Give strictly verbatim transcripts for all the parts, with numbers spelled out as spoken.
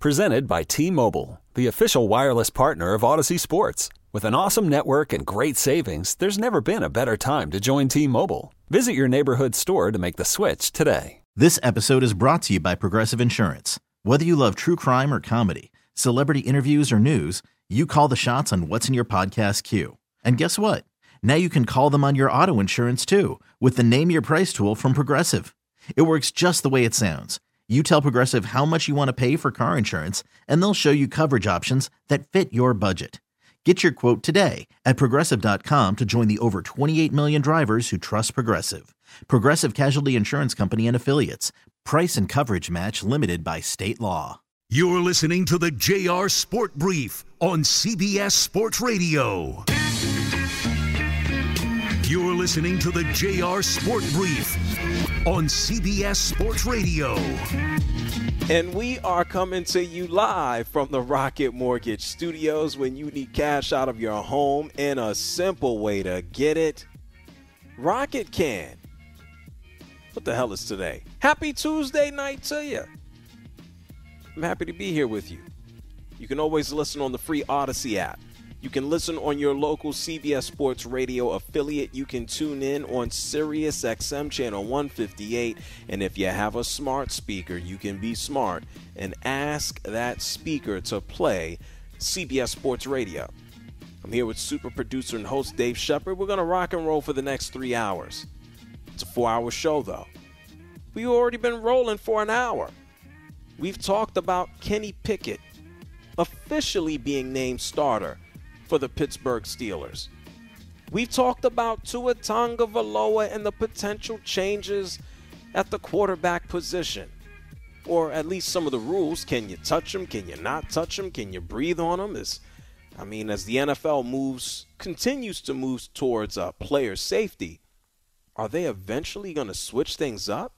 Presented by T-Mobile, the official wireless partner of Odyssey Sports. With an awesome network and great savings, there's never been a better time to join T-Mobile. Visit your neighborhood store to make the switch today. This episode is brought to you by Progressive Insurance. Whether you love true crime or comedy, celebrity interviews or news, you call the shots on what's in your podcast queue. And guess what? Now you can call them on your auto insurance too with the Name Your Price tool from Progressive. It works just the way it sounds. You tell Progressive how much you want to pay for car insurance, and they'll show you coverage options that fit your budget. Get your quote today at Progressive dot com to join the over twenty-eight million drivers who trust Progressive. Progressive Casualty Insurance Company and Affiliates. Price and coverage match limited by state law. You're listening to the J R Sport Brief on C B S Sports Radio. You're listening to the J R Sport Brief on C B S Sports Radio. And we are coming to you live from the Rocket Mortgage Studios. When you need cash out of your home and a simple way to get it, Rocket can. What the hell is today? Happy Tuesday night to you. I'm happy to be here with you. You can always listen on the free Odyssey app. You can listen on your local C B S Sports Radio affiliate. You can tune in on Sirius X M channel one fifty-eight. And if you have a smart speaker, you can be smart and ask that speaker to play C B S Sports Radio. I'm here with super producer and host Dave Shepard. We're going to rock and roll for the next three hours. It's a four-hour show, though. We've already been rolling for an hour. We've talked about Kenny Pickett officially being named starter for the Pittsburgh Steelers. We've talked about Tua Tagovailoa and the potential changes at the quarterback position, or at least some of the rules. Can you touch him? Can you not touch him? Can you breathe on him? Is, I mean, as the N F L moves, continues to move towards uh, player safety, are they eventually going to switch things up?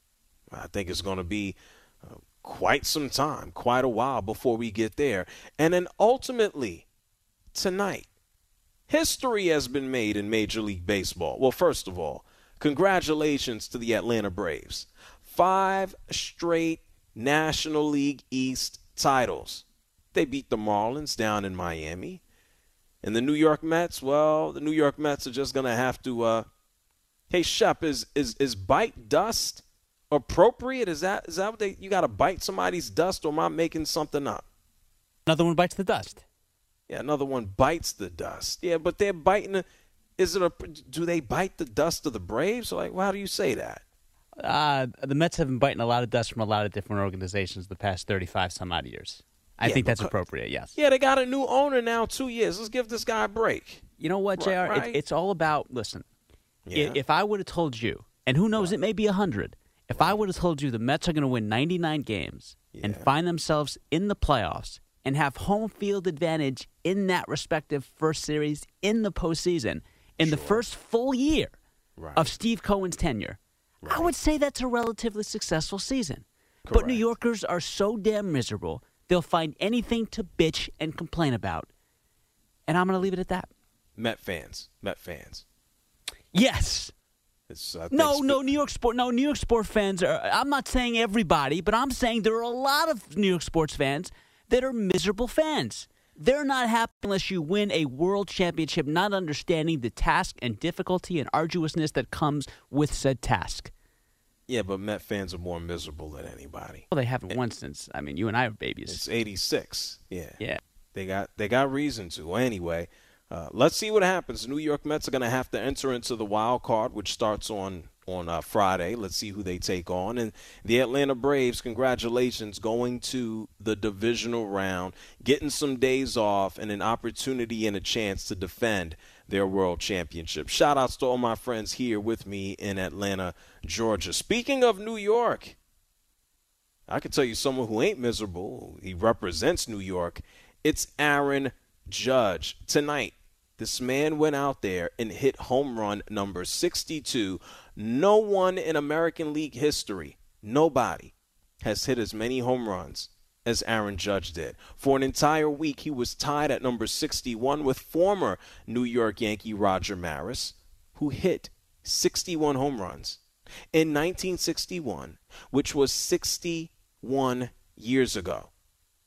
I think it's going to be uh, quite some time, quite a while before we get there. And then ultimately, tonight, history has been made in Major League Baseball. Well, first of all, congratulations to the Atlanta Braves. Five straight National League East titles. They beat the Marlins down in Miami. And the New York Mets, well, the New York Mets are just going to have to, uh, hey, Shep, is, is, is bite dust appropriate? Is that, is that what they, you got to bite somebody's dust, or am I making something up? Another one bites the dust. Yeah, another one bites the dust. Yeah, but they're biting. The, is it a? Do they bite the dust of the Braves? Like, well, how do you say that? Uh, the Mets have been biting a lot of dust from a lot of different organizations the past thirty-five some odd years. I yeah, think that's appropriate. Yes. Yeah, they got a new owner now. Two years. Let's give this guy a break. You know what, J R? Right, right? It, it's all about. Listen, yeah. if I would have told you, and who knows, right. it may be a hundred. If I would have told you the Mets are going to win ninety-nine games yeah. and find themselves in the playoffs and have home field advantage in that respective first series in the postseason in sure. the first full year right. of Steve Cohen's tenure, right. I would say that's a relatively successful season. Correct. But New Yorkers are so damn miserable, they'll find anything to bitch and complain about. And I'm going to leave it at that. Met fans. Met fans. Yes. It's, uh, no, sp- no, New York sport. No, New York sport fans are. I'm not saying everybody, but I'm saying there are a lot of New York sports fans that are miserable fans. They're not happy unless you win a world championship, not understanding the task and difficulty and arduousness that comes with said task. Yeah, but Met fans are more miserable than anybody. Well, they haven't won since. I mean, you and I are babies. It's eighty-six. Yeah. Yeah. They got they got reason to. Anyway, uh, let's see what happens. The New York Mets are going to have to enter into the wild card, which starts on on uh, Friday. Let's see who they take on. And the Atlanta Braves, congratulations, going to the divisional round, getting some days off and an opportunity and a chance to defend their world championship. Shout outs to all my friends here with me in Atlanta, Georgia. Speaking of New York, I can tell you someone who ain't miserable. He represents New York. It's Aaron Judge. Tonight, this man went out there and hit home run number sixty-two. No one in American League history, nobody, has hit as many home runs as Aaron Judge did. For an entire week, he was tied at number sixty-one with former New York Yankee Roger Maris, who hit sixty-one home runs in nineteen sixty-one, which was sixty-one years ago.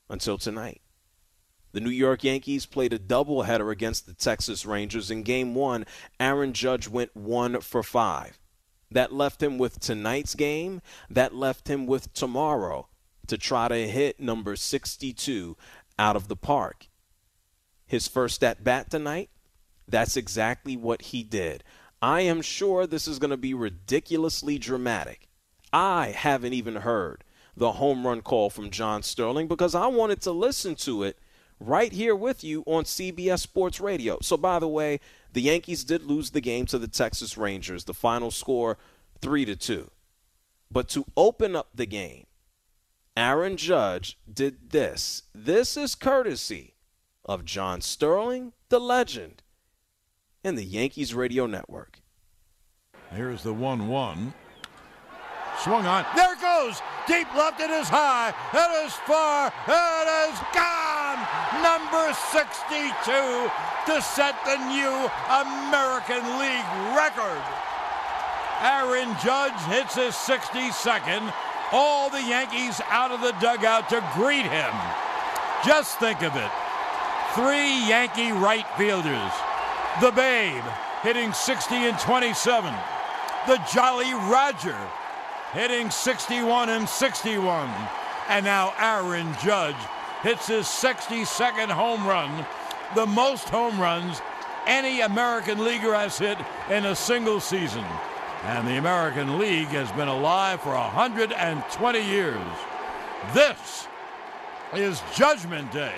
until tonight. The New York Yankees played a doubleheader against the Texas Rangers. In game one, Aaron Judge went one for five. That left him with tonight's game. That left him with tomorrow to try to hit number sixty-two out of the park. His first at-bat tonight, that's exactly what he did. I am sure this is going to be ridiculously dramatic. I haven't even heard the home run call from John Sterling because I wanted to listen to it right here with you on C B S Sports Radio. So, by the way, the Yankees did lose the game to the Texas Rangers. The final score, three to two. But to open up the game, Aaron Judge did this. This is courtesy of John Sterling, the legend, and the Yankees Radio Network. Here's the one one. Swung on. There it goes. Deep left. It is high. It is far. It is gone. Number sixty-two to set the new American League record. Aaron Judge hits his sixty-second. All the Yankees out of the dugout to greet him. Just think of it. Three Yankee right fielders. The Babe hitting sixty and twenty-seven. The Jolly Roger hitting sixty-one and sixty-one. And now Aaron Judge hits his sixty-second home run, the most home runs any American leaguer has hit in a single season. And the American League has been alive for one hundred twenty years. This is Judgment Day.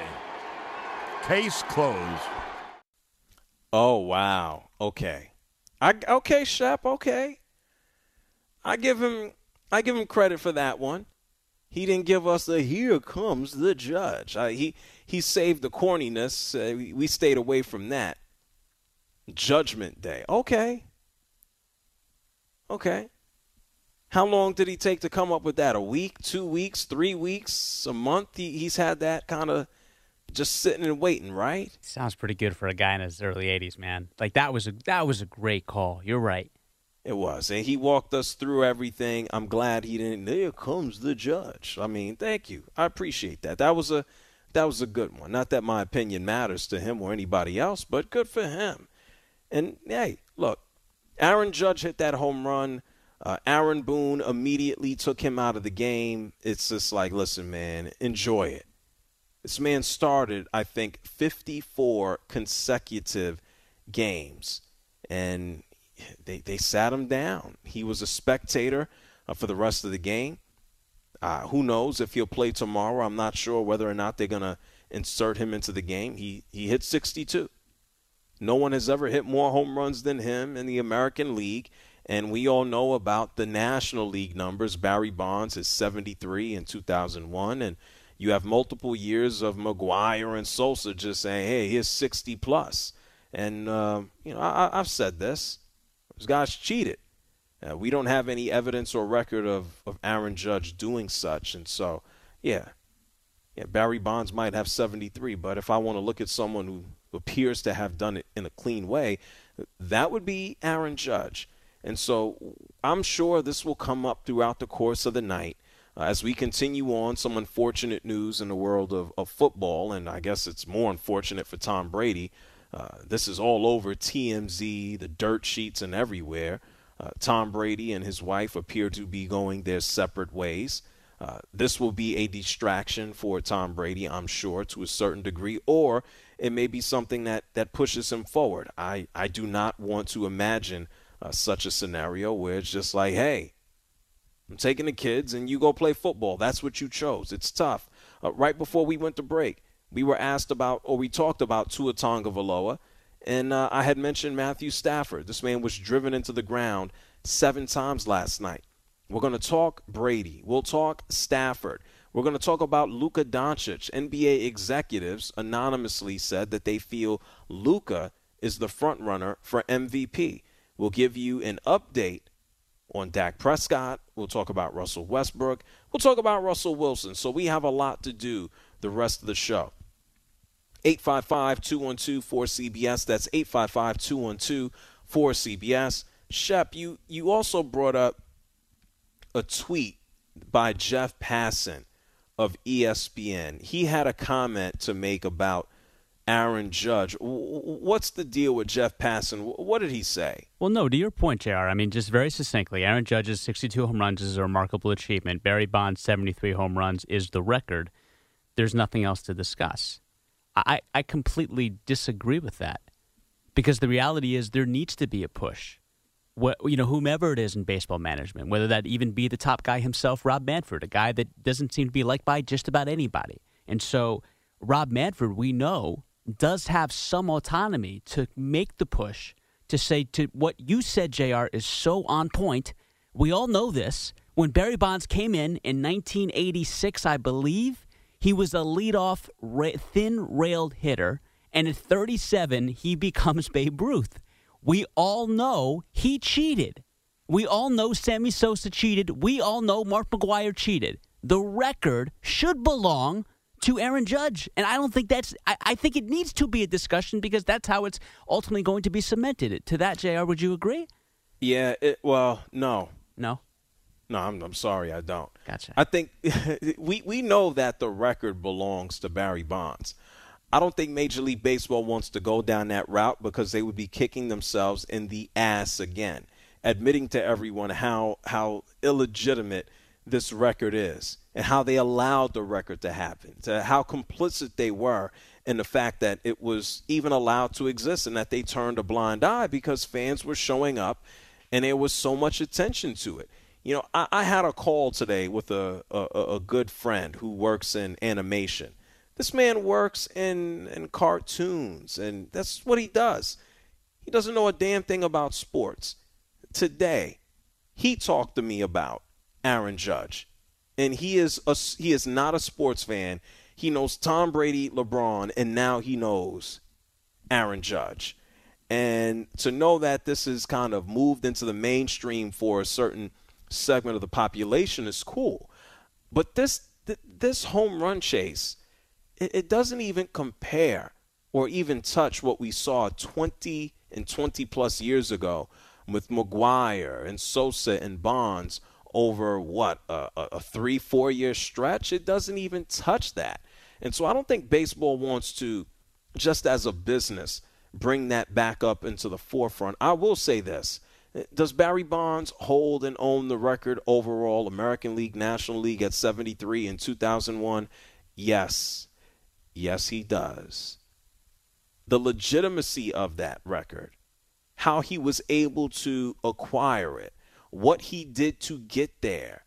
Case closed. Oh, wow. Okay. I, okay, Shep, okay. I give him I give him credit for that one. He didn't give us the "here comes the judge." I, he he saved the corniness. Uh, we, we stayed away from that. Judgment Day. Okay. Okay. How long did he take to come up with that? A week, two weeks, three weeks, a month? He, he's had that kind of just sitting and waiting, right? Sounds pretty good for a guy in his early eighties, man. Like that was a that was a great call. You're right. It was. And he walked us through everything. I'm glad he didn't. There comes the judge. I mean, thank you. I appreciate that. That was a that was a good one. Not that my opinion matters to him or anybody else, but good for him. And, hey, look, Aaron Judge hit that home run. Uh, Aaron Boone immediately took him out of the game. It's just like, listen, man, enjoy it. This man started, I think, fifty-four consecutive games, and they they sat him down. He was a spectator uh, for the rest of the game. Uh, who knows if he'll play tomorrow? I'm not sure whether or not they're going to insert him into the game. He he hit sixty-two. No one has ever hit more home runs than him in the American League, and we all know about the National League numbers. Barry Bonds is seventy-three in two thousand one, and you have multiple years of McGwire and Sosa just saying, hey, here's sixty plus. And, uh, you know, I, I've said this. Those guys cheated. Uh, we don't have any evidence or record of, of Aaron Judge doing such. And so, yeah, yeah, Barry Bonds might have seventy-three, but if I want to look at someone who appears to have done it in a clean way, that would be Aaron Judge. And so I'm sure this will come up throughout the course of the night. Uh, as we continue on, some unfortunate news in the world of, of football, and I guess it's more unfortunate for Tom Brady. Uh, this is all over T M Z, the dirt sheets, and everywhere. Uh, Tom Brady and his wife appear to be going their separate ways. Uh, this will be a distraction for Tom Brady, I'm sure, to a certain degree, or it may be something that, that pushes him forward. I, I do not want to imagine uh, such a scenario where it's just like, hey, I'm taking the kids and you go play football. That's what you chose. It's tough. Uh, right before we went to break, we were asked about, or we talked about Tua Tagovailoa, and uh, I had mentioned Matthew Stafford. This man was driven into the ground seven times last night. We're going to talk Brady. We'll talk Stafford. We're going to talk about Luka Doncic. N B A executives anonymously said that they feel Luka is the front runner for M V P. We'll give you an update on Dak Prescott. We'll talk about Russell Westbrook. We'll talk about Russell Wilson. So we have a lot to do the rest of the show. eight five five, two one two, four C B S. That's eight five five, two one two, four C B S. Shep, you, you also brought up a tweet by Jeff Passan of E S P N. He had a comment to make about Aaron Judge. What's the deal with Jeff Passan? What did he say? Well, no, to your point, J R, I mean, just very succinctly, Aaron Judge's sixty-two home runs is a remarkable achievement. Barry Bonds' seventy-three home runs is the record. There's nothing else to discuss. I, I completely disagree with that because the reality is there needs to be a push. What, you know, whomever it is in baseball management, whether that even be the top guy himself, Rob Manfred, a guy that doesn't seem to be liked by just about anybody. And so Rob Manfred, we know, does have some autonomy to make the push to say to what you said, J R, is so on point. We all know this. When Barry Bonds came in in nineteen eighty-six, I believe, he was a leadoff ra- thin-railed hitter, and at thirty-seven, he becomes Babe Ruth. We all know he cheated. We all know Sammy Sosa cheated. We all know Mark McGwire cheated. The record should belong to Aaron Judge. And I don't think that's I, – I think it needs to be a discussion because that's how it's ultimately going to be cemented. To that, J R, would you agree? Yeah, it, well, no. No? No, I'm, I'm sorry, I don't. Gotcha. I think we, we know that the record belongs to Barry Bonds. I don't think Major League Baseball wants to go down that route because they would be kicking themselves in the ass again, admitting to everyone how how illegitimate this record is and how they allowed the record to happen, to how complicit they were in the fact that it was even allowed to exist and that they turned a blind eye because fans were showing up and there was so much attention to it. You know, I, I had a call today with a, a, a good friend who works in animation. This man works in, in cartoons, and that's what he does. He doesn't know a damn thing about sports. Today, he talked to me about Aaron Judge, and he is a, he is not a sports fan. He knows Tom Brady, LeBron, and now he knows Aaron Judge. And to know that this is kind of moved into the mainstream for a certain segment of the population is cool. But this th- this home run chase, it doesn't even compare or even touch what we saw twenty and twenty plus years ago with McGwire and Sosa and Bonds over what, a, a three, four year stretch. It doesn't even touch that. And so I don't think baseball wants to, just as a business, bring that back up into the forefront. I will say this. Does Barry Bonds hold and own the record overall, American League, National League at seventy-three in two thousand one? Yes. Yes, he does. The legitimacy of that record, how he was able to acquire it, what he did to get there,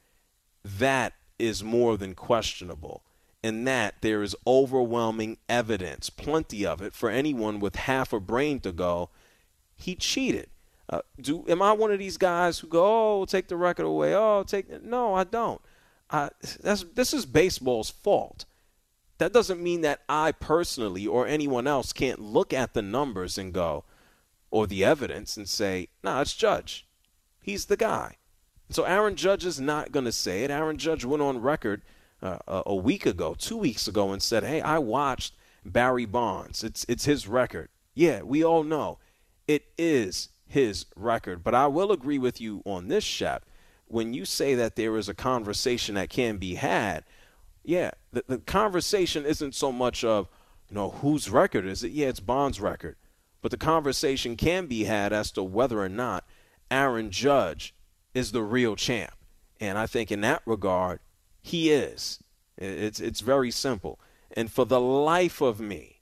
that is more than questionable. And that there is overwhelming evidence, plenty of it, for anyone with half a brain to go, he cheated. Uh, do am I one of these guys who go, oh, take the record away, oh, take – no, I don't. I, that's, this is baseball's fault. That doesn't mean that I personally or anyone else can't look at the numbers and go, or the evidence and say, nah, it's Judge. He's the guy. So Aaron Judge is not going to say it. Aaron Judge went on record uh, a week ago, two weeks ago, and said, hey, I watched Barry Bonds. It's it's his record. Yeah, we all know it is his record. But I will agree with you on this, Shep. When you say that there is a conversation that can be had, yeah, the, the conversation isn't so much of, you know, whose record is it? Yeah, it's Bond's record. But the conversation can be had as to whether or not Aaron Judge is the real champ. And I think in that regard, he is. It's it's very simple. And for the life of me,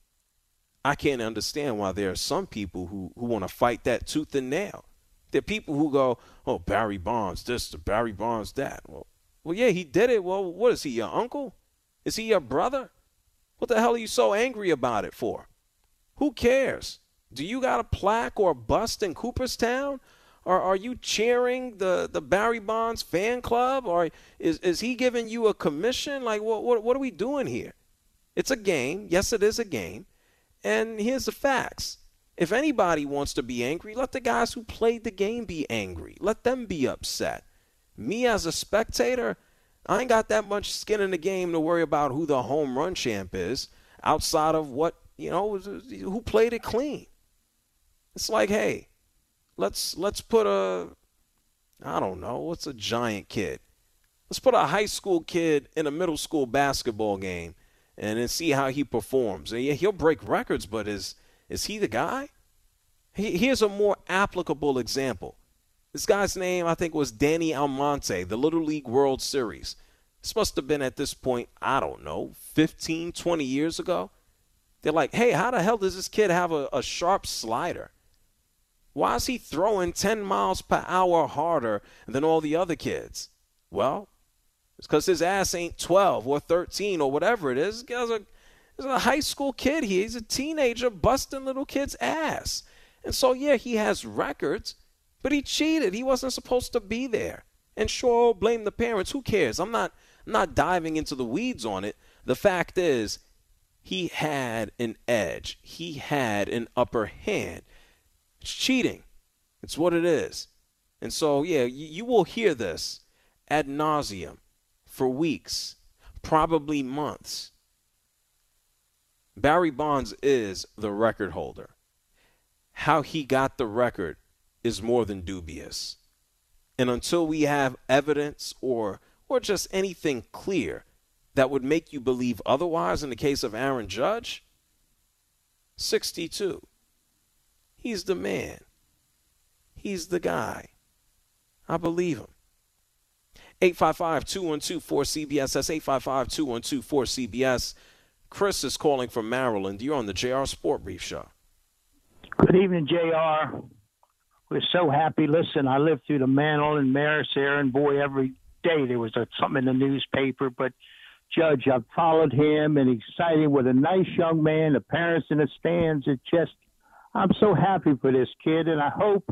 I can't understand why there are some people who, who want to fight that tooth and nail. There are people who go, oh, Barry Bonds this, Barry Bonds that. Well, Well, yeah, he did it. Well, what is he, your uncle? Is he your brother? What the hell are you so angry about it for? Who cares? Do you got a plaque or a bust in Cooperstown? Or are you cheering the, the Barry Bonds fan club? Or is, is he giving you a commission? Like, what, what, what are we doing here? It's a game. Yes, it is a game. And here's the facts. If anybody wants to be angry, let the guys who played the game be angry. Let them be upset. Me as a spectator, I ain't got that much skin in the game to worry about who the home run champ is outside of what, you know, who played it clean. It's like, hey, let's let's put a, I don't know, what's a giant kid? Let's put a high school kid in a middle school basketball game and then see how he performs. And yeah, he'll break records, but is is he the guy? He, here's a more applicable example. This guy's name, I think, was Danny Almonte, the Little League World Series. This must have been at this point, I don't know, fifteen, twenty years ago. They're like, hey, how the hell does this kid have a, a sharp slider? Why is he throwing ten miles per hour harder than all the other kids? Well, it's because his ass ain't twelve or thirteen or whatever it is. This guy's a, he's a high school kid here. He's a teenager busting little kids' ass. And so, yeah, he has records, but he cheated. He wasn't supposed to be there. And sure, blame the parents. Who cares? I'm not, I'm not diving into the weeds on it. The fact is, he had an edge. He had an upper hand. It's cheating. It's what it is. And so, yeah, you, you will hear this ad nauseum for weeks, probably months. Barry Bonds is the record holder. How he got the record is more than dubious. And until we have evidence or or just anything clear that would make you believe otherwise in the case of Aaron Judge, sixty-two. He's the man. He's the guy. I believe him. eight five five, two one two, four C B S. That's eight five five, two one two, four C B S. Chris is calling from Maryland. You're on the J R Sport Brief Show. Good evening, J R. We're so happy. Listen, I lived through the Mantle and Maris era, and boy, every day there was a, something in the newspaper. But, Judge, I've followed him, and he's exciting with a nice young man, the parents in the stands. It just, I'm so happy for this kid, and I hope,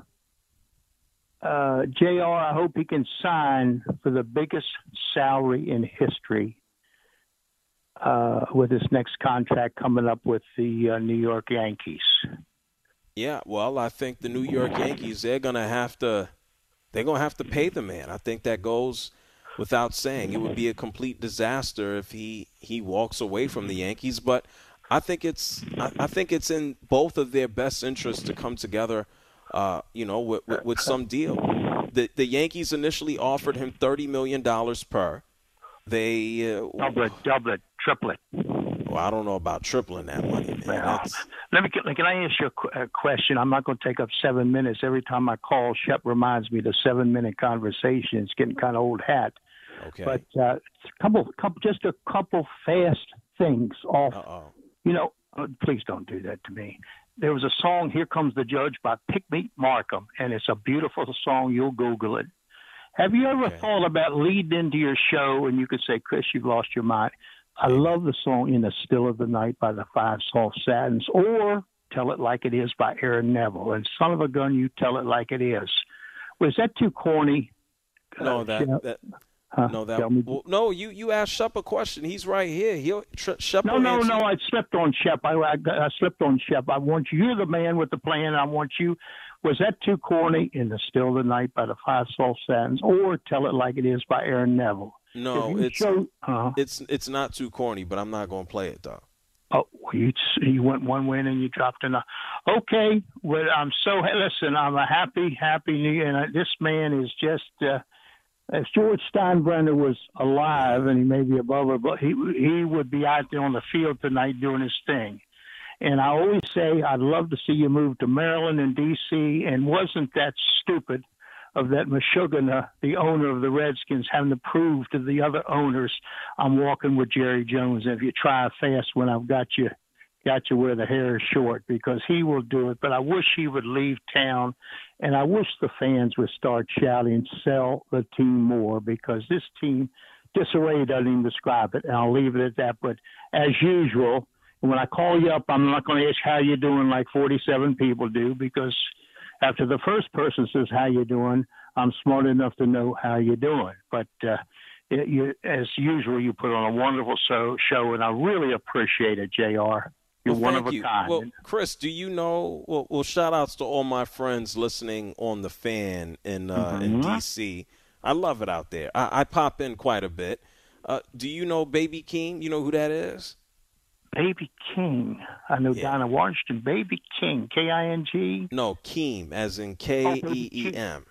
uh, J R, I hope he can sign for the biggest salary in history uh, with his next contract coming up with the uh, New York Yankees. Yeah, well, I think the New York Yankees, they're going to have to they're going to have to pay the man. I think that goes without saying. It would be a complete disaster if he, he walks away from the Yankees, but I think it's I, I think it's in both of their best interests to come together uh, you know, with, with, with some deal. The the Yankees initially offered him thirty million dollars per. They uh, double it, double it, triple it. Well, I don't know about tripling that money, man. Well, let me. Can I ask you a question? I'm not going to take up seven minutes. Every time I call, Shep reminds me of the seven-minute conversation. It's getting kind of old hat. Okay. But uh, couple, couple, just a couple fast things off. Uh-oh. You know, please don't do that to me. There was a song, "Here Comes the Judge" by Pickmeat Markham, and it's a beautiful song. You'll Google it. Have you ever okay. thought about leading into your show and you could say, "Chris, you've lost your mind"? I love the song "In the Still of the Night" by the Five Soft Satins, or "Tell It Like It Is" by Aaron Neville. And son of a gun, you tell it like it is. Was that too corny? No, that, uh, that huh? no, that well, no. You you asked Shep a question. He's right here. He'll Shep. No, no, no. I slipped on Shep. I, I, I slipped on Shep. I want you. You're the man with the plan. I want you. Was that too corny? "In the Still of the Night" by the Five Soft Satins, or "Tell It Like It Is" by Aaron Neville? No, it's show, uh, it's it's not too corny, but I'm not going to play it though. Oh, you you went one way and you dropped another. Okay, well, I'm so listen. I'm a happy, happy New Year. And this man is just. Uh, if George Steinbrenner was alive, and he may be above her, but he he would be out there on the field tonight doing his thing. And I always say I'd love to see you move to Maryland and D C. And wasn't that stupid of that Meshuggah, the owner of the Redskins, having to prove to the other owners, "I'm walking with Jerry Jones. And if you try fast when I've got you, got you where the hair is short," because he will do it. But I wish he would leave town, and I wish the fans would start shouting, "Sell the team more," because this team, disarray doesn't even describe it. And I'll leave it at that. But as usual, when I call you up, I'm not going to ask how you're doing like forty-seven people do, because after the first person says, "How you doing?" I'm smart enough to know how you're doing. But uh, it, you, as usual, you put on a wonderful show, show, and I really appreciate it, J R. You're well, one of a you. kind. Well, Chris, do you know? Well, well, shout outs to all my friends listening on the Fan in uh, mm-hmm. in D C. I love it out there. I, I pop in quite a bit. Uh, do you know Baby King? You know who that is? Baby King. I know yeah. Donna Washington. Baby King. K I N G? No, Keem, as in K E E M.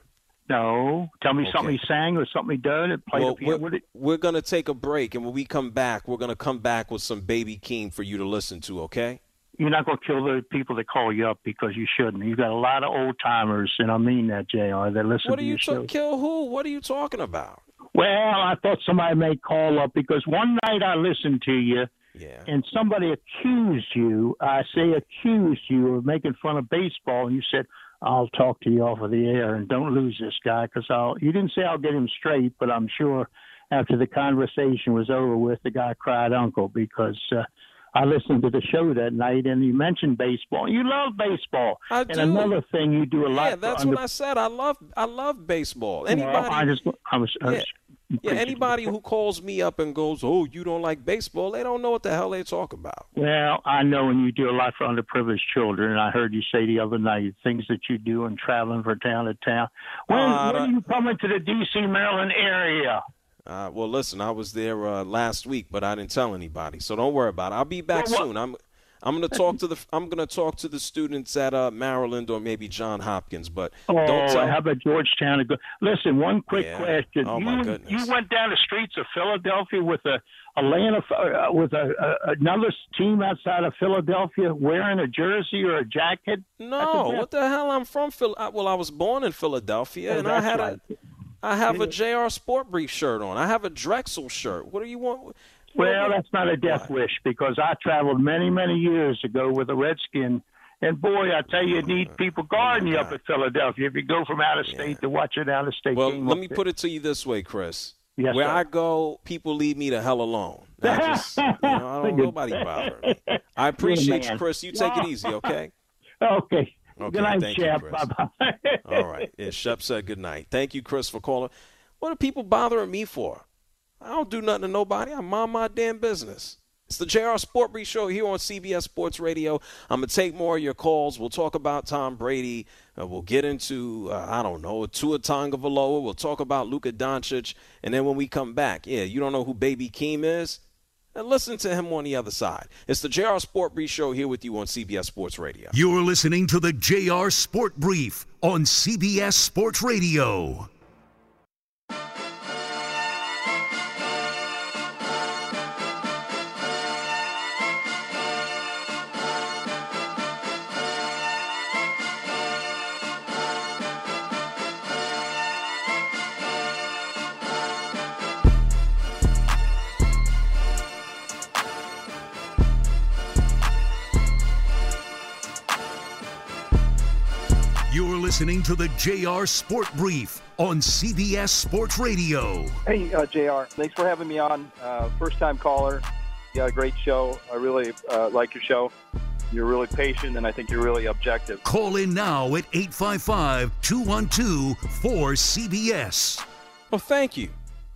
No. Tell me Okay. something he sang or something he done. It played Well, the piano we're, with it. we're going to take a break, and when we come back, we're going to come back with some Baby Keem for you to listen to, okay? You're not going to kill the people that call you up because you shouldn't. You've got a lot of old timers, and I mean that, J R, that listen What to are you your show. ta- kill who? What are you talking about? Well, I thought somebody may call up because one night I listened to you, Yeah. and somebody accused you, I say accused you of making fun of baseball, and you said, I'll talk to you off of the air and don't lose this guy because I'll, you didn't say I'll get him straight, but I'm sure after the conversation was over with, the guy cried uncle because uh, I listened to the show that night and you mentioned baseball. You love baseball. I and do. another thing you do a lot. Yeah, that's for what under- I said. I love I love baseball. Well, Anybody I just, I was, I was Yeah. Yeah, anybody who calls me up and goes, "Oh, you don't like baseball," they don't know what the hell they talk about. Well, I know, and you do a lot for underprivileged children. And I heard you say the other night things that you do and traveling from town to town. When, Uh, when are you coming to the D C, Maryland area? Uh, well, listen, I was there uh, last week, but I didn't tell anybody, so don't worry about it. I'll be back Well, what- soon. I'm I'm going to talk to the I'm going to talk to the students at uh, Maryland or maybe John Hopkins, but Oh, don't tell. how about Georgetown? Listen, one quick Yeah. question. Oh, you, my goodness. you went down the streets of Philadelphia with a Atlanta uh, with a, a another team outside of Philadelphia wearing a jersey or a jacket? No, That's what the hell? I'm from Phil. I- Well, I was born in Philadelphia, Oh, and I that's had right. a I have a J R Sport Brief shirt on. I have a Drexel shirt. What do you want? Well, that's not a death Why? wish because I traveled many, many years ago with a Redskin. And, boy, I tell you, you need people guarding you up God. at Philadelphia if you go from out of state Yeah. to watch an out-of-state Well, game. let up me there. put it to you this way, Chris. Yes, Where sir. I go, people leave me the hell alone. I just, you know, I don't nobody bother me. I appreciate you, man. Chris. You take it easy, okay? Okay. Okay, Good night, thank you, Shep. Chris. Bye-bye. All right. Yeah, Shep said good night. Thank you, Chris, for calling. What are people bothering me for? I don't do nothing to nobody. I mind my damn business. It's the J R Sport Brief Show here on C B S Sports Radio. I'm going to take more of your calls. We'll talk about Tom Brady. Uh, we'll get into, uh, I don't know, Tua Tagovailoa. We'll talk about Luka Doncic. And then when we come back, yeah, you don't know who Baby Keem is? And listen to him on the other side. It's the J R Sport Brief Show here with you on C B S Sports Radio. You're listening to the J R Sport Brief on C B S Sports Radio. You're listening to the J R Sport Brief on C B S Sports Radio. Hey, uh, J R, thanks for having me on. Uh, first-time caller. You got a great show. I really uh, like your show. You're really patient, and I think you're really objective. Call in now at eight five five, two one two, four C B S. Well, thank you.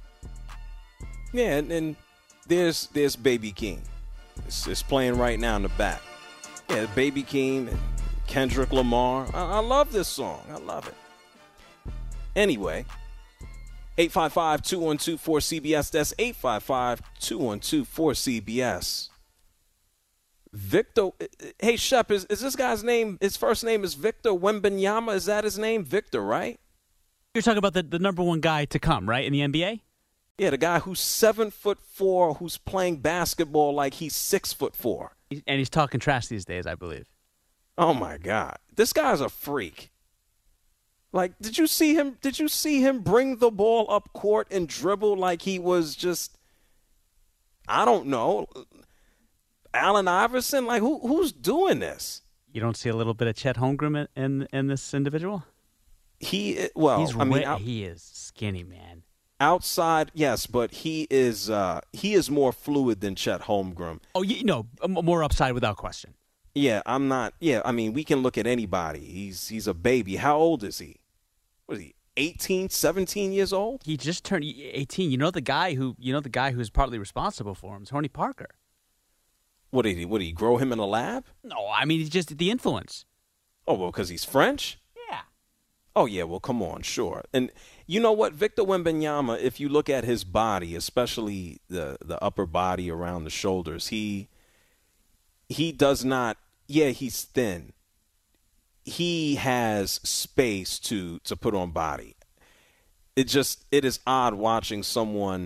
Yeah, and, and there's there's Baby Keem. It's, it's playing right now in the back. Yeah, Baby Keem and Kendrick Lamar. I, I love this song. I love it. Anyway, eight five five, two one two, four C B S. That's eight five five, two one two, four C B S. Victor, hey, Shep, is, is this guy's name, his first name is Victor Wembanyama? Is that his name? Victor, right? You're talking about the, the number one guy to come, right, in the N B A? Yeah, the guy who's seven foot four, who's playing basketball like he's six foot four. And he's talking trash these days, I believe. Oh my God, this guy's a freak. Like, did you see him? Did you see him bring the ball up court and dribble like he was just, I don't know, Allen Iverson? Like, who who's doing this? You don't see a little bit of Chet Holmgren in in, in this individual? He well, He's I mean, ri- out, he is skinny, man. outside, yes, but he is uh, he is more fluid than Chet Holmgren. Oh, you know, more upside without question. Yeah, I'm not. Yeah, I mean, we can look at anybody. He's he's a baby. How old is he? What is he? eighteen, seventeen years old? He just turned eighteen. You know the guy who you know the guy who's partly responsible for him is Tony Parker. What did he? What did he grow him in a lab? No, I mean he's just the influence. Oh well, because he's French. Yeah. Oh yeah, well come on, sure. And you know what, Victor Wembanyama, if you look at his body, especially the the upper body around the shoulders, he he does not. Yeah, he's thin. He has space to to put on body. it just it is odd watching someone.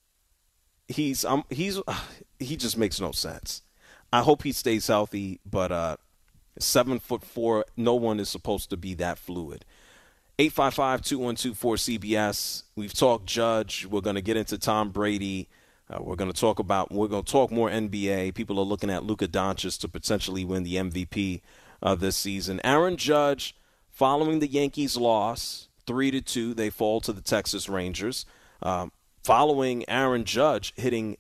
He's um he's he just makes no sense. I hope he stays healthy, but uh, seven foot four, no one is supposed to be that fluid. eight five five, two one two, four C B S. We've talked Judge. We're going to get into Tom Brady. Uh, we're going to talk about we're going to talk more N B A. People are looking at Luka Doncic to potentially win the M V P uh, this season. Aaron Judge, following the Yankees' loss, three to two, they fall to the Texas Rangers. Um, following Aaron Judge hitting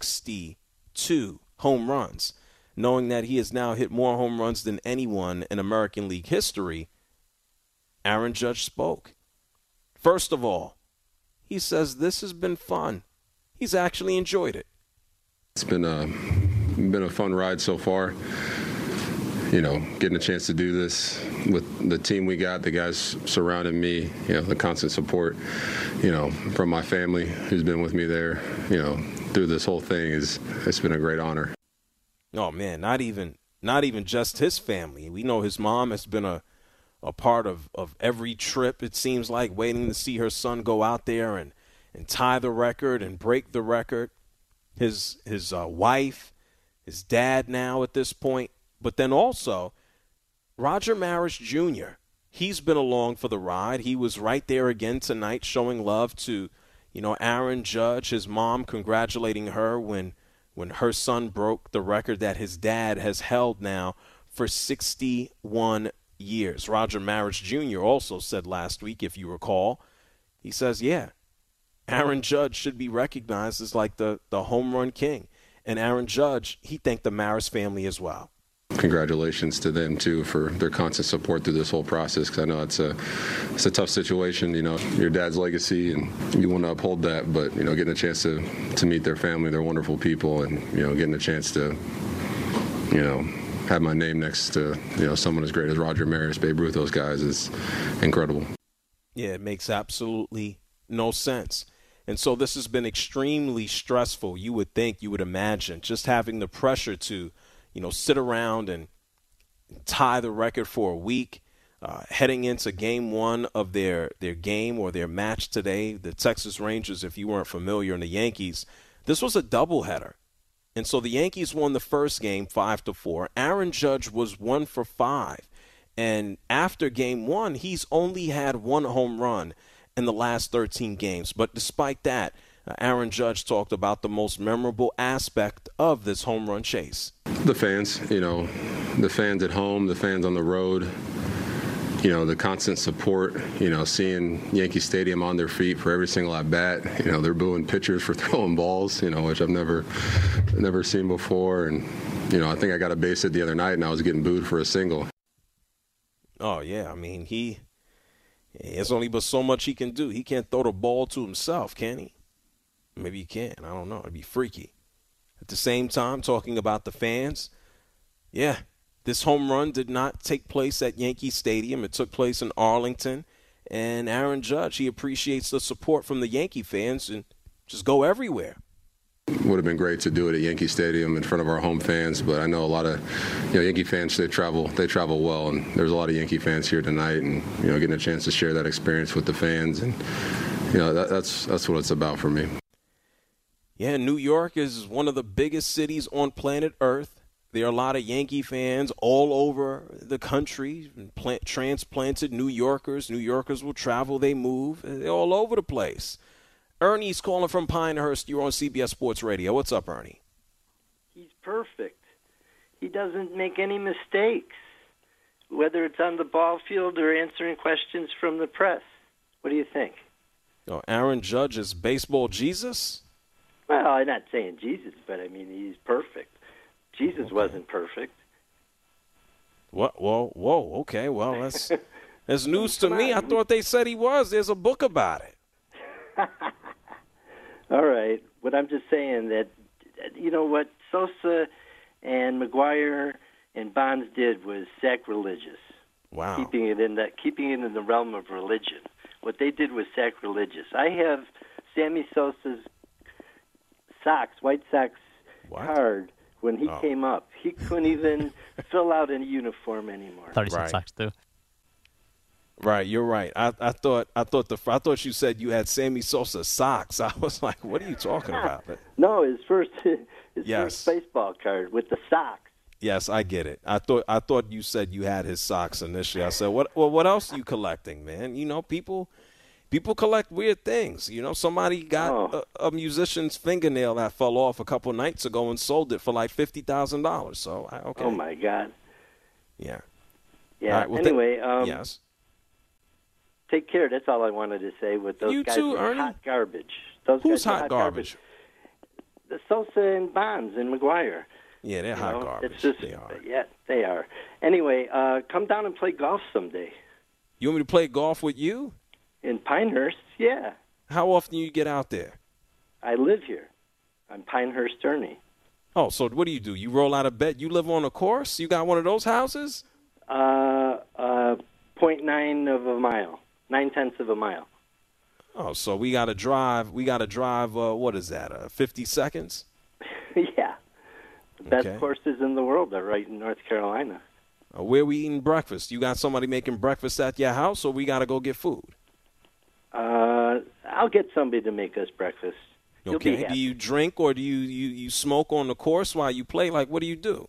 sixty-two home runs, knowing that he has now hit more home runs than anyone in American League history, Aaron Judge spoke. First of all, he says this has been fun. He's actually enjoyed it. It's been a, been a fun ride so far. You know, getting a chance to do this with the team we got, the guys surrounding me, you know, the constant support, you know, from my family who's been with me there, you know, through this whole thing is it's been a great honor. Oh man, not even not even just his family. We know his mom has been a a part of, of every trip, it seems like, waiting to see her son go out there and, and tie the record and break the record. His his uh, wife, his dad now at this point. But then also, Roger Maris Junior, he's been along for the ride. He was right there again tonight showing love to, you know, Aaron Judge, his mom congratulating her when when her son broke the record that his dad has held now for sixty-one years. Roger Maris Junior also said last week, if you recall, he says, yeah, Aaron Judge should be recognized as like the, the home run king. And Aaron Judge, he thanked the Maris family as well. Congratulations to them, too, for their constant support through this whole process, because I know it's a it's a tough situation, you know, your dad's legacy, and you want to uphold that, but, you know, getting a chance to, to meet their family, they're wonderful people, and, you know, getting a chance to, you know, have my name next to, you know, someone as great as Roger Maris, Babe Ruth, those guys is incredible. Yeah, it makes absolutely no sense. And so this has been extremely stressful. You would think, you would imagine, just having the pressure to, you know, sit around and tie the record for a week, uh, heading into game one of their, their game or their match today. The Texas Rangers, if you weren't familiar, and the Yankees, this was a doubleheader. And so the Yankees won the first game five to four. Aaron Judge was one for five. And after game one, he's only had one home run in the last thirteen games. But despite that, uh, Aaron Judge talked about the most memorable aspect of this home run chase. The fans, you know, the fans at home, the fans on the road, you know, the constant support, you know, seeing Yankee Stadium on their feet for every single at bat. You know, they're booing pitchers for throwing balls, you know, which I've never, never seen before. And, you know, I think I got a base hit the other night and I was getting booed for a single. Oh, yeah. I mean, he, there's only but so much he can do. He can't throw the ball to himself, can he? Maybe he can. I don't know. It'd be freaky. At the same time, talking about the fans, yeah, this home run did not take place at Yankee Stadium. It took place in Arlington. And Aaron Judge, he appreciates the support from the Yankee fans and just go everywhere. Would have been great to do it at Yankee Stadium in front of our home fans, but I know a lot of, you know, Yankee fans, they travel they travel well, and there's a lot of Yankee fans here tonight, and, you know, getting a chance to share that experience with the fans, and, you know, that, that's that's what it's about for me. Yeah, New York is one of the biggest cities on planet Earth. There are a lot of Yankee fans all over the country, plant, transplanted New Yorkers. New Yorkers will travel, they move, they're all over the place. Ernie's calling from Pinehurst. You're on C B S Sports Radio. What's up, Ernie? He's perfect. He doesn't make any mistakes, whether it's on the ball field or answering questions from the press. What do you think? Oh, Aaron Judge is baseball Jesus? Well, I'm not saying Jesus, but I mean, he's perfect. Jesus okay. wasn't perfect. What? Whoa, whoa, okay. Well, that's, that's news to me. I thought they said he was. There's a book about it. All right. But I'm just saying that, you know, what Sosa and McGuire and Bonds did was sacrilegious. Wow. Keeping it in that, keeping it in the realm of religion. What they did was sacrilegious. I have Sammy Sosa's Sox, White Sox what? card when he oh. came up. He couldn't even fill out a uniform anymore. I thought he said right. Sox too. Right, you're right. I, I thought I thought the I thought you said you had Sammy Sosa socks. I was like, what are you talking about? No, his first his Yes. first baseball card with the socks. Yes, I get it. I thought I thought you said you had his socks initially. I said, what well, what else are you collecting, man? You know, people people collect weird things. You know, somebody got Oh. a, a musician's fingernail that fell off a couple nights ago and sold it for like fifty thousand dollars. So, I, okay. Oh my God. Yeah. Yeah. All right, well, anyway, th- um, yes. take care. That's all I wanted to say. With those You guys too, were Ernie. hot garbage. Those Who's guys were hot garbage? The Sosa and Bonds and McGuire. Yeah, they're You hot know, garbage. It's just, they are. Yeah, they are. Anyway, uh, come down and play golf someday You want me to play golf with you? in Pinehurst. Yeah, How often do you get out there? I live here. I'm Pinehurst, Ernie. Oh, so what do you do? You roll out of bed? You live on a course? You got one of those houses? Uh, uh, point nine of a mile, nine tenths of a mile. Oh, so we got to drive. We got to drive. Uh, what is that? Uh, Fifty seconds? Yeah, the best Okay. courses in the world are right in North Carolina. Uh, where we eating breakfast? You got somebody making breakfast at your house, or we got to go get food? Uh, I'll get somebody to make us breakfast. You'll be Okay. happy. Do you drink or do you, you, you smoke on the course while you play? Like, what do you do?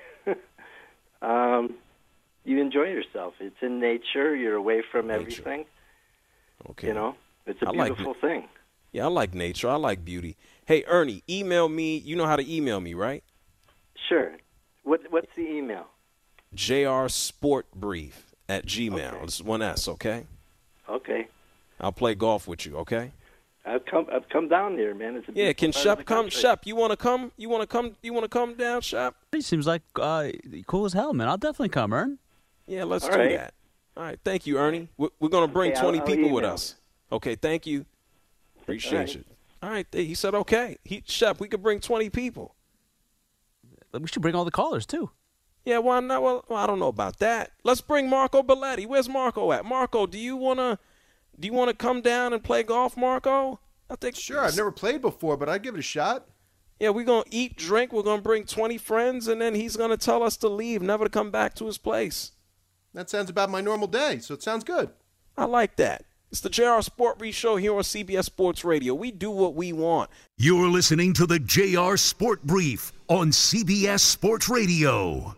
Um, you enjoy yourself. It's in nature. You're away from Nature. everything. Okay. You know, it's a I like beautiful it. thing. Yeah, I like nature. I like beauty. Hey, Ernie, email me. You know how to email me, right? Sure. What What's the email? jrsportbrief at gmail. Okay. This is one S, okay? Okay. I'll play golf with you, okay? I've come. I've come down there, man. It's a Yeah, beautiful can part of Shep the come? country. Shep, you want to come? You want to come? You want to come down, Shep? He seems like uh, cool as hell, man. I'll definitely come, Ern. Yeah, let's All do right. that. All right, thank you, Ernie. We're, we're going to bring Okay, I'll- twenty I'll people with email. us. Okay, thank you. Appreciate right. you. All right, he said okay. He, Shep, we could bring twenty people. We should bring all the callers, too. Yeah, why not? Well, I don't know about that. Let's bring Marco Belletti. Where's Marco at? Marco, do you wanna do you wanna come down and play golf, Marco? I think Sure, I've never played before, but I'd give it a shot. Yeah, we're gonna eat, drink. We're gonna bring twenty friends, and then he's gonna tell us to leave, never to come back to his place. That sounds about my normal day, so it sounds good. I like that. It's the J R Sport Brief Show here on C B S Sports Radio. We do what we want. You're listening to the J R Sport Brief on C B S Sports Radio.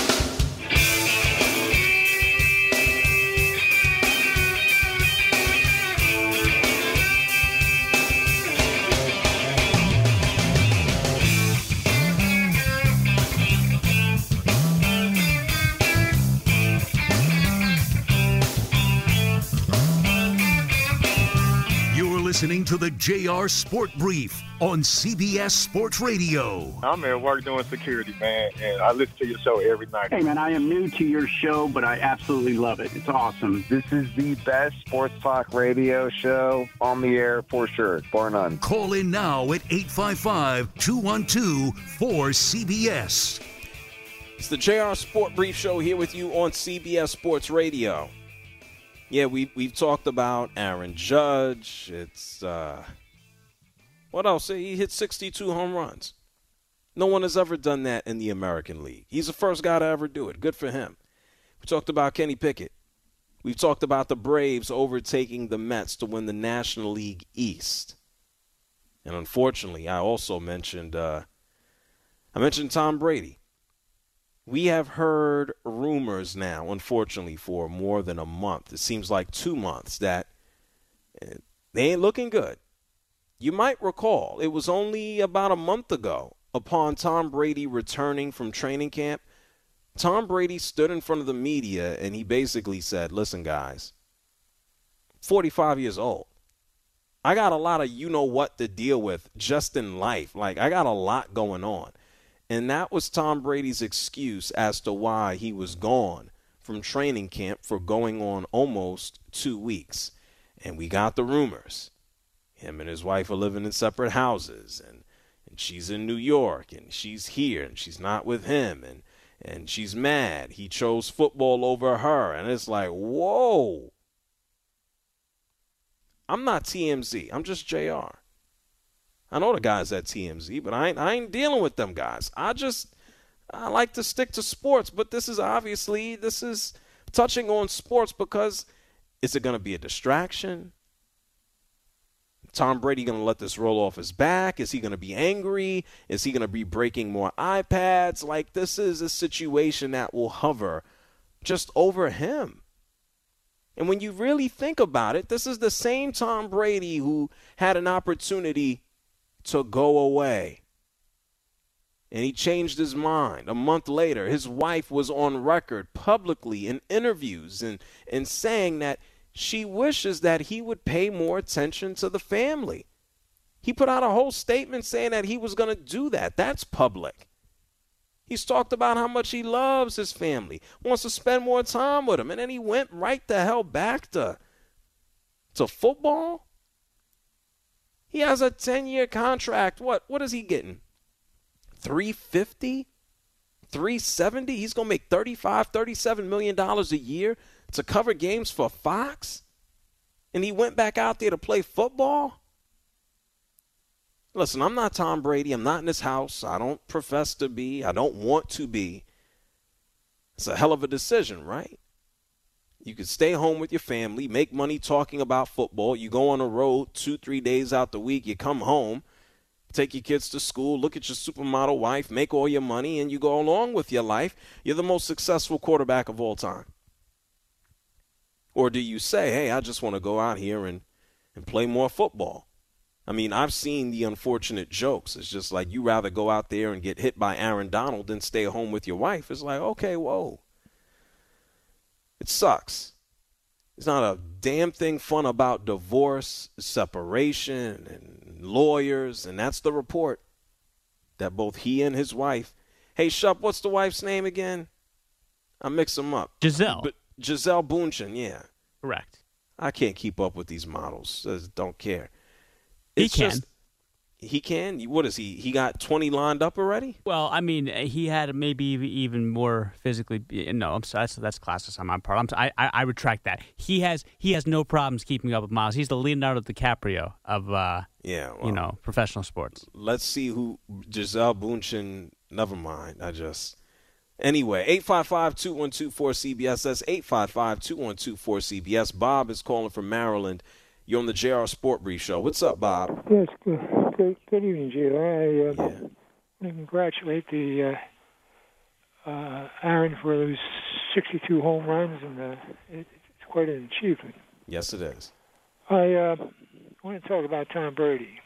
You're listening to the J R Sport Brief on C B S Sports Radio. I'm at work doing security, man, and I listen to your show every night. Hey, man, I am new to your show, but I absolutely love it. It's awesome. This is the best sports talk radio show on the air for sure, bar none. Call in now at eight five five, two one two, four C B S. It's the J R Sport Brief Show here with you on C B S Sports Radio. Yeah, we, we've talked about Aaron Judge. It's, uh, what else? He hit sixty-two home runs. No one has ever done that in the American League. He's the first guy to ever do it. Good for him. We talked about Kenny Pickett. We've talked about the Braves overtaking the Mets to win the National League East. And unfortunately, I also mentioned, uh, I mentioned Tom Brady. We have heard rumors now, unfortunately, for more than a month. It seems like two months that they ain't looking good. You might recall it was only about a month ago, upon Tom Brady returning from training camp, Tom Brady stood in front of the media and he basically said, listen, guys, forty-five years old. I got a lot of you-know-what to deal with just in life. Like, I got a lot going on. And that was Tom Brady's excuse as to why he was gone from training camp for going on almost two weeks. And we got the rumors. Him and his wife are living in separate houses, and, and she's in New York, and she's here, and she's not with him, and, and she's mad. He chose football over her, and it's like, whoa. I'm not T M Z. I'm just J R. I know the guys at T M Z, but I ain't, I ain't dealing with them guys. I just, I like to stick to sports, but this is obviously, this is touching on sports because Is it going to be a distraction? Tom Brady going to let this roll off his back? Is he going to be angry? Is he going to be breaking more iPads? Like, this is a situation that will hover just over him. And when you really think about it, this is the same Tom Brady who had an opportunity to go away. And he changed his mind. A month later, his wife was on record publicly in interviews and, and saying that she wishes that he would pay more attention to the family. He put out a whole statement saying that he was going to do that. That's public. He's talked about how much he loves his family, wants to spend more time with them, and then he went right the hell back to, to football? He has a ten-year contract. What what is he getting? three fifty? three seventy? He's going to make thirty-five, thirty-seven million dollars a year to cover games for Fox? And he went back out there to play football? Listen, I'm not Tom Brady. I'm not in his house. I don't profess to be. I don't want to be. It's a hell of a decision, right? You could stay home with your family, make money talking about football. You go on the road two, three days out the week. You come home, take your kids to school, look at your supermodel wife, make all your money, and you go along with your life. You're the most successful quarterback of all time. Or do you say, hey, I just want to go out here and, and play more football? I mean, I've seen the unfortunate jokes. It's just like you rather go out there and get hit by Aaron Donald than stay home with your wife. It's like, okay, whoa. It sucks. There's not a damn thing fun about divorce, separation, and lawyers, and that's the report that both he and his wife. Hey, Shup, what's the wife's name again? I mix them up. Gisele. But Gisele Bündchen, yeah. Correct. I can't keep up with these models. I don't care. He It's can. just- he can? What is he? He got twenty lined up already? Well, I mean, he had maybe even more physically. No, I'm sorry, that's, that's classist on my part. I'm, I, I I retract that. He has he has no problems keeping up with Miles. He's the Leonardo DiCaprio of uh, Yeah, you know, professional sports. Let's see who Gisele Bündchen. Never mind. I just anyway. eight five five, two one two, four C B S. That's eight five five, two one two, four C B S. Bob is calling from Maryland. You're on the J R Sport Brief Show. What's up, Bob? Yes, good, good, good evening, J R. I uh, want to congratulate the uh, uh, Aaron for those sixty-two home runs, and uh, it, it's quite an achievement. Yes, it is. I uh, want to talk about Tom Brady.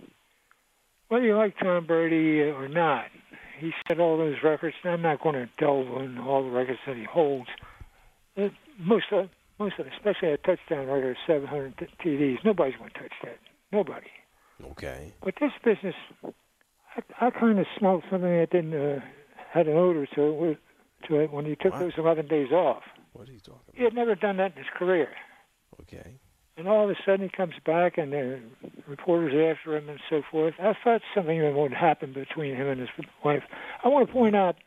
Whether you like Tom Brady or not, he set all those records, and I'm not going to delve in all the records that he holds. Uh, most of Most of it, especially a touchdown record of seven hundred T Ds. Nobody's going to touch that. Nobody. Okay. But this business, I, I kind of smelled something that didn't uh, had an odor to it, to it when he took What? those eleven days off. What are you talking about? He had never done that in his career. Okay. And all of a sudden he comes back and the reporters after him and so forth. I thought something would happen between him and his wife. I want to point out,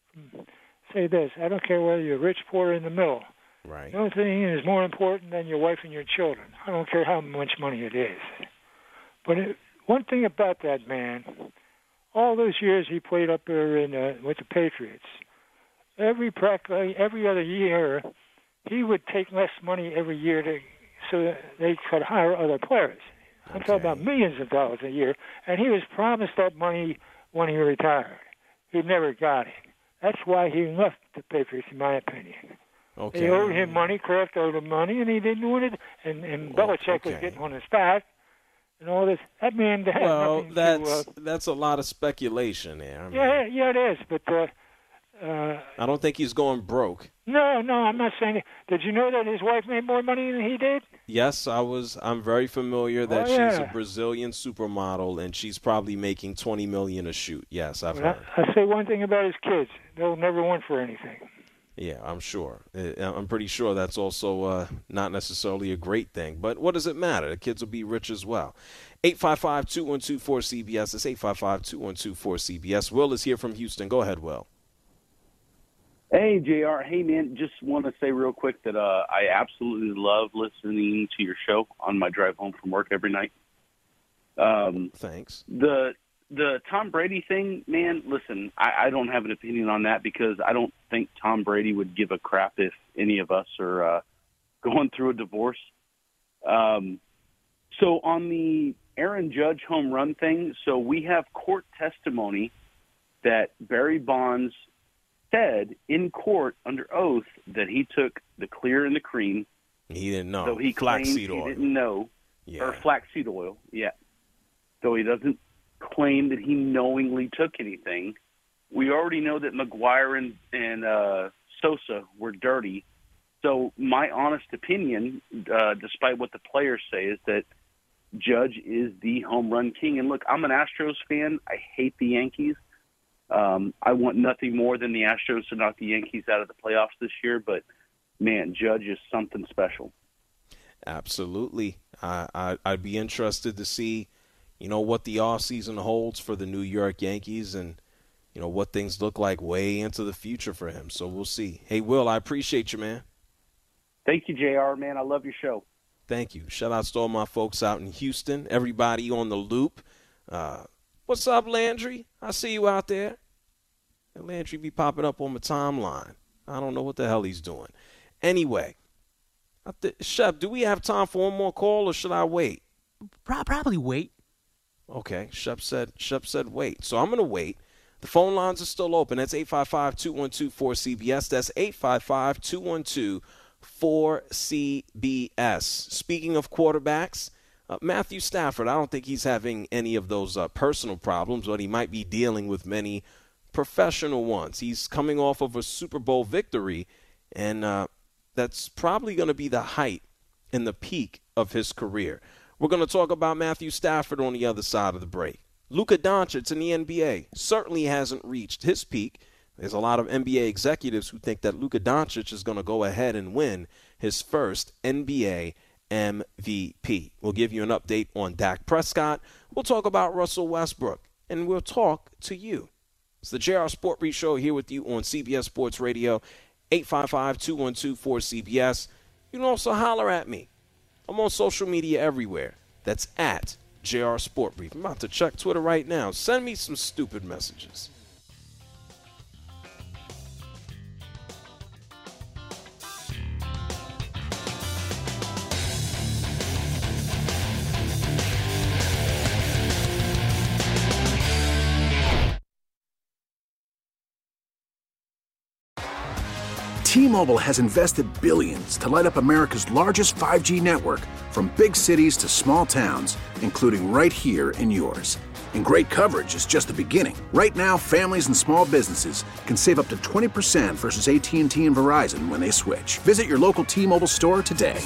say this, I don't care whether you're rich, poor, or in the middle. Right. The only thing is more important than your wife and your children. I don't care how much money it is. But it, one thing about that man, all those years he played up there in uh, with the Patriots, every practically every other year, he would take less money every year to so that they could hire other players. I'm talking about millions of dollars a year, and he was promised that money when he retired. He never got it. That's why he left the Patriots, in my opinion. Okay. They owed him money, Kraft owed him money, and he didn't want it. And, and Belichick was getting on his back, and all this. That man had Well, nothing that's to. Uh, that's a lot of speculation there. I mean, yeah, yeah, it is. But uh, uh, I don't think he's going broke. no, no, I'm not saying it. Did you know that his wife made more money than he did? Yes, I was. I'm very familiar that Oh, she's yeah. a Brazilian supermodel, and she's probably making twenty million a shoot. Yes, I've But heard. I, I say one thing about his kids: they'll never want for anything. Yeah, I'm sure. Uh, I'm pretty sure that's also uh, not necessarily a great thing. But what does it matter? The kids will be rich as well. eight five five, two one two, four C B S. It's eight five five, two one two, four C B S. Will is here from Houston. Go ahead, Will. Hey, J R. Hey, man, just want to say real quick that uh, I absolutely love listening to your show on my drive home from work every night. Um, Thanks. The the Tom Brady thing, man, listen, I, I don't have an opinion on that because I don't think Tom Brady would give a crap if any of us are uh, going through a divorce. Um, so on the Aaron Judge home run thing, so we have court testimony that Barry Bonds said in court under oath that he took the clear and the cream. He didn't know. So he flaxseed claimed oil. He didn't know. Yeah. Or flaxseed oil, yeah. So he doesn't claim that he knowingly took anything. We already know that McGwire and, and uh, Sosa were dirty. So my honest opinion, uh, despite what the players say, is that Judge is the home run king. And look, I'm an Astros fan. I hate the Yankees. Um, I want nothing more than the Astros to knock the Yankees out of the playoffs this year. But, man, Judge is something special. Absolutely. I, I, I'd be interested to see, you know, what the offseason holds for the New York Yankees and, you know, what things look like way into the future for him. So we'll see. Hey, Will, I appreciate you, man. Thank you, J R, man. I love your show. Thank you. Shout out to all my folks out in Houston, everybody on the loop. Uh, what's up, Landry? I see you out there. And Landry be popping up on my timeline. I don't know what the hell he's doing. Anyway, I th- Shep, do we have time for one more call or should I wait? Probably wait. Okay, Shep said, Shep said wait. So I'm going to wait. The phone lines are still open. That's eight five five, two one two, four C B S. That's eight five five, two one two, four C B S. Speaking of quarterbacks, uh, Matthew Stafford, I don't think he's having any of those uh, personal problems, but he might be dealing with many professional ones. He's coming off of a Super Bowl victory, and uh, that's probably going to be the height and the peak of his career. We're going to talk about Matthew Stafford on the other side of the break. Luka Doncic in the N B A certainly hasn't reached his peak. There's a lot of N B A executives who think that Luka Doncic is going to go ahead and win his first N B A M V P. We'll give you an update on Dak Prescott. We'll talk about Russell Westbrook, and we'll talk to you. It's the J R Sport Brief Show here with you on C B S Sports Radio, eight five five, two one two, four C B S. You can also holler at me. I'm on social media everywhere. That's at J R Sport Brief. I'm about to check Twitter right now. Send me some stupid messages. T-Mobile has invested billions to light up America's largest five G network, from big cities to small towns, including right here in yours. And great coverage is just the beginning. Right now, families and small businesses can save up to twenty percent versus A T and T and Verizon when they switch. Visit your local T-Mobile store today.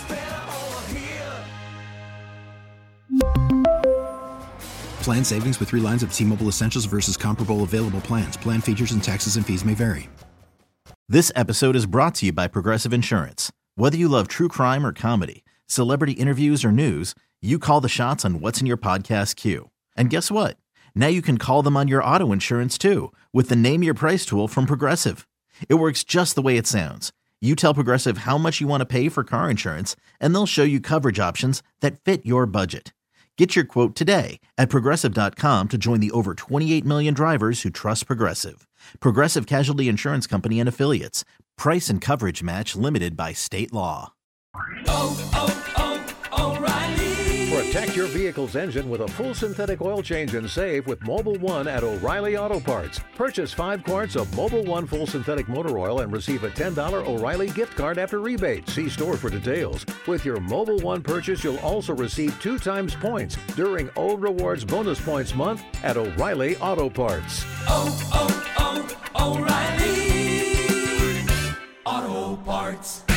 Plan savings with three lines of T-Mobile Essentials versus comparable available plans. Plan features and taxes and fees may vary. This episode is brought to you by Progressive Insurance. Whether you love true crime or comedy, celebrity interviews or news, you call the shots on what's in your podcast queue. And guess what? Now you can call them on your auto insurance too, with the Name Your Price tool from Progressive. It works just the way it sounds. You tell Progressive how much you want to pay for car insurance, and they'll show you coverage options that fit your budget. Get your quote today at Progressive dot com to join the over twenty-eight million drivers who trust Progressive. Progressive Casualty Insurance Company and Affiliates. Price and coverage match limited by state law. Oh, oh, oh, O'Reilly. Protect your vehicle's engine with a full synthetic oil change and save with Mobil one at O'Reilly Auto Parts. Purchase five quarts of Mobil one full synthetic motor oil and receive a ten dollars O'Reilly gift card after rebate. See store for details. With your Mobil one purchase, you'll also receive two times points during O Rewards Bonus Points Month at O'Reilly Auto Parts. Oh, oh, oh, O'Reilly Auto Parts.